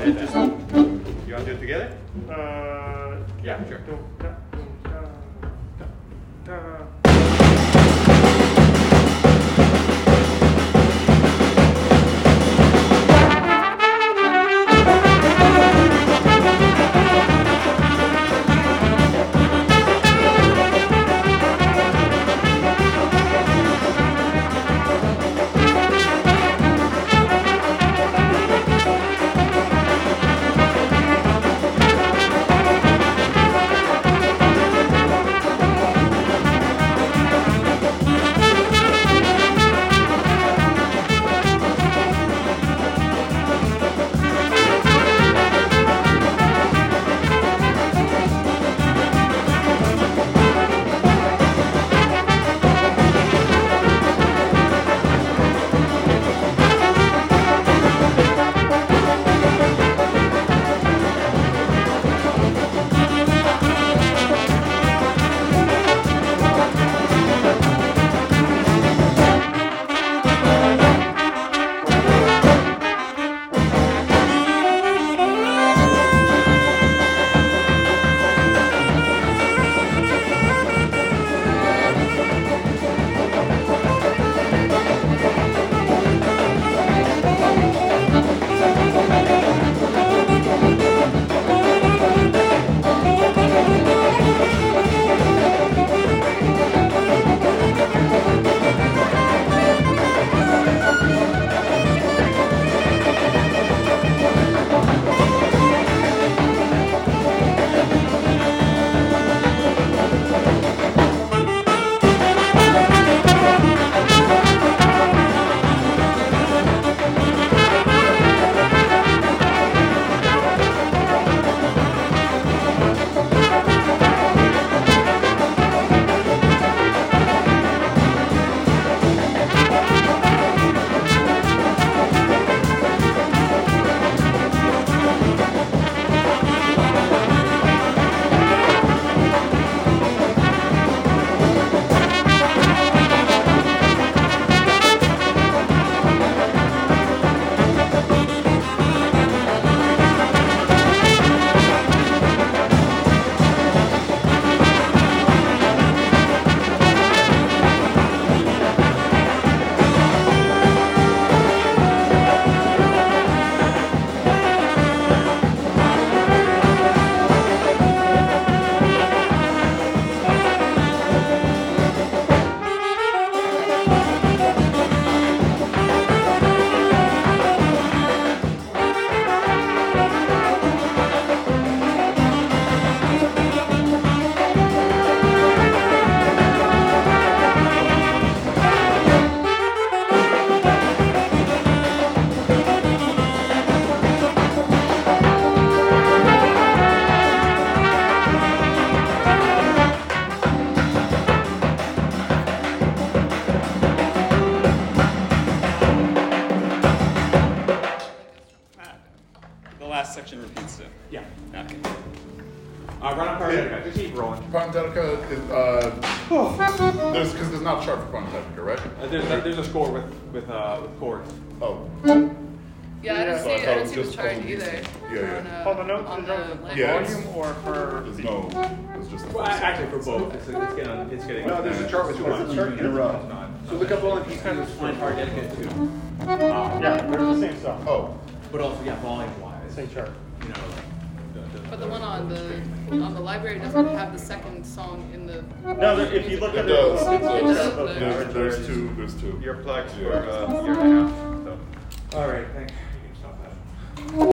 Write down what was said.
and just, you want to do it together? Yeah, sure. Section repeats it. Yeah. Okay. Run on Parenthetica. Just keep rolling. Parenthetica is, because there's not a chart for Parenthetica, right? There's a score with chords. Oh. Yeah, I don't So I see, thought I it don't was see the just chart only- either. Yeah. On the notes on in terms the, of like, Yeah, volume or for There's the... no, it's just the Well, first actually for one. both. It's getting. No, there's a chart with There's a chart in a row. So look up all the pieces on Parenthetica too. Yeah, they're the same stuff. Oh. But also, yeah, volume-wise. Same chart. You know, But the one on the library doesn't have the second song in the. No, if you look It at does. the... It does. There's two. Your plugs for a year and a half. So. all right, thanks.